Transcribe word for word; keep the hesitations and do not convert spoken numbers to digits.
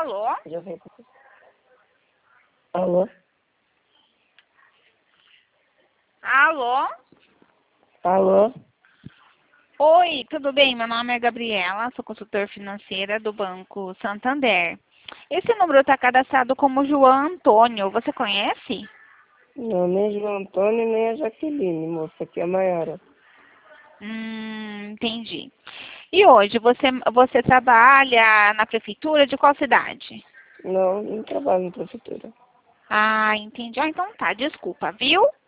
Alô? Já vem. Alô? Alô? Alô? Oi, tudo bem? Meu nome é Gabriela, sou consultora financeira do Banco Santander. Esse número está cadastrado como João Antônio, você conhece? Não, nem João Antônio, nem a Jaqueline, moça, aqui é a Maiara. Hum, entendi. E hoje, você, você trabalha na prefeitura de qual cidade? Não, não trabalho na prefeitura. Ah, entendi. Ah, então tá, desculpa, viu?